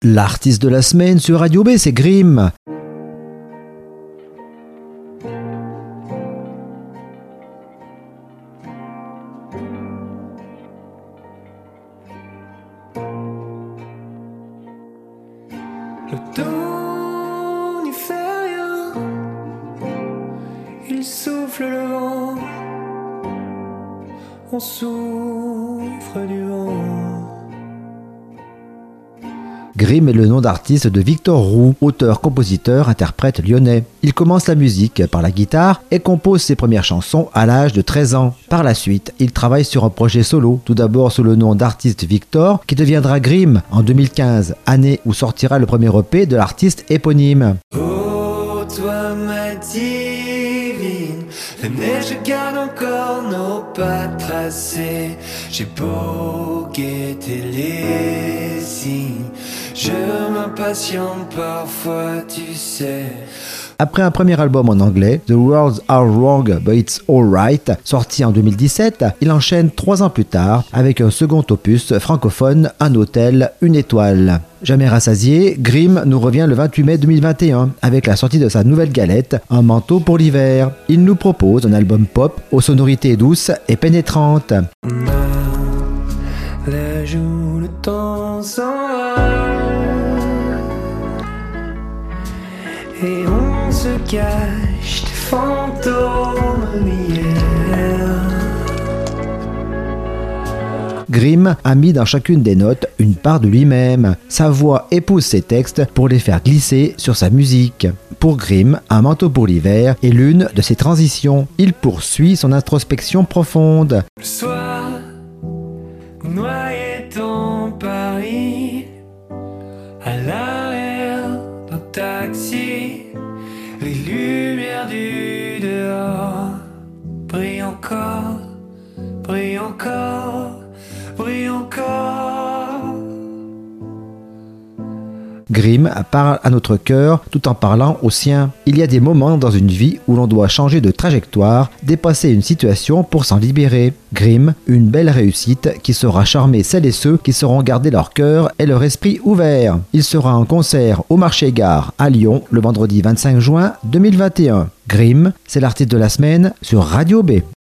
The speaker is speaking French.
L'artiste de la semaine sur Radio B, c'est Grimm. Le temps n'y fait rien, il souffle le vent, on souffre du vent. Grimm est le nom d'artiste de Victor Roux, auteur, compositeur, interprète lyonnais. Il commence la musique par la guitare et compose ses premières chansons à l'âge de 13 ans. Par la suite, il travaille sur un projet solo, tout d'abord sous le nom d'artiste Victor, qui deviendra Grimm en 2015, année où sortira le premier EP de l'artiste éponyme. Oh, toi ma divine, la neige garde encore nos pas tracés. J'ai beau guetter les signes, je m'impatiente parfois, tu sais. Après un premier album en anglais, The Words Are Wrong But It's Alright, sorti en 2017, il enchaîne 3 ans plus tard avec un second opus francophone, Un hôtel, une étoile. Jamais rassasié, Grimm nous revient le 28 mai 2021 avec la sortie de sa nouvelle galette, Un manteau pour l'hiver. Il nous propose un album pop aux sonorités douces et pénétrantes. La joue, le temps s'en va et on se cache des fantômes d'hier. Grimm a mis dans chacune des notes une part de lui-même. Sa voix épouse ses textes pour les faire glisser sur sa musique. Pour Grimm, Un manteau pour l'hiver est l'une de ses transitions. Il poursuit son introspection profonde. Le soir, noyé dans Paris, à l'arrière d'un taxi, les lumières du dehors brillent encore, brillent encore, brillent encore. Grimm parle à notre cœur tout en parlant au sien. Il y a des moments dans une vie où l'on doit changer de trajectoire, dépasser une situation pour s'en libérer. Grimm, une belle réussite qui saura charmer celles et ceux qui sauront garder leur cœur et leur esprit ouverts. Il sera en concert au Marché-Gare à Lyon le vendredi 25 juin 2021. Grimm, c'est l'artiste de la semaine sur Radio B.